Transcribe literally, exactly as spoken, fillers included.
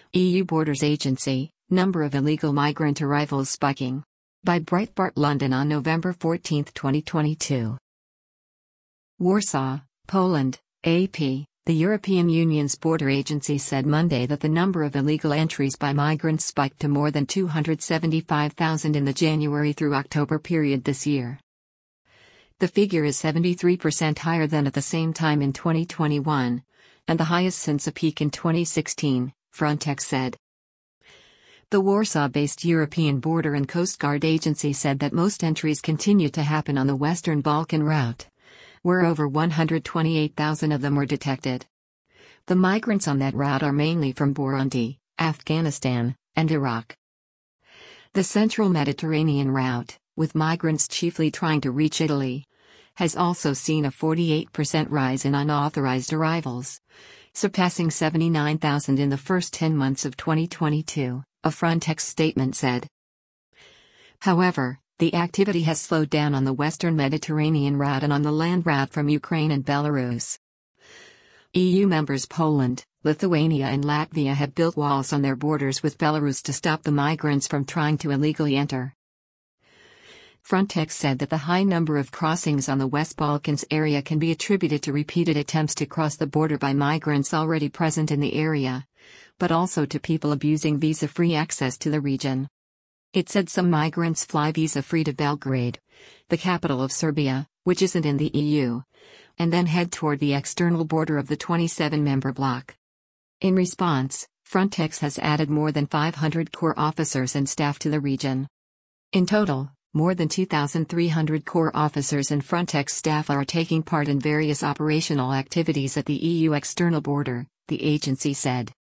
E U Borders Agency, number of illegal migrant arrivals spiking. By Breitbart London on November fourteenth, twenty twenty-two. Warsaw, Poland, A P. The European Union's border agency said Monday that the number of illegal entries by migrants spiked to more than two hundred seventy-five thousand in the January through October period this year. The figure is seventy-three percent higher than at the same time in twenty twenty-one, and the highest since a peak in twenty sixteen, Frontex said. The Warsaw-based European Border and Coast Guard Agency said that most entries continue to happen on the Western Balkan route, where over one hundred twenty-eight thousand of them were detected. The migrants on that route are mainly from Burundi, Afghanistan, and Iraq. The Central Mediterranean route, with migrants chiefly trying to reach Italy, has also seen a forty-eight percent rise in unauthorized arrivals, surpassing seventy-nine thousand in the first ten months of twenty twenty-two, a Frontex statement said. However, the activity has slowed down on the Western Mediterranean route and on the land route from Ukraine and Belarus. E U members Poland, Lithuania and Latvia have built walls on their borders with Belarus to stop the migrants from trying to illegally enter. Frontex said that the high number of crossings on the West Balkans area can be attributed to repeated attempts to cross the border by migrants already present in the area, but also to people abusing visa-free access to the region. It said some migrants fly visa-free to Belgrade, the capital of Serbia, which isn't in the E U, and then head toward the external border of the twenty-seven member bloc. In response, Frontex has added more than five hundred corps officers and staff to the region. In total, more than two thousand three hundred corps officers and Frontex staff are taking part in various operational activities at the E U external border, the agency said.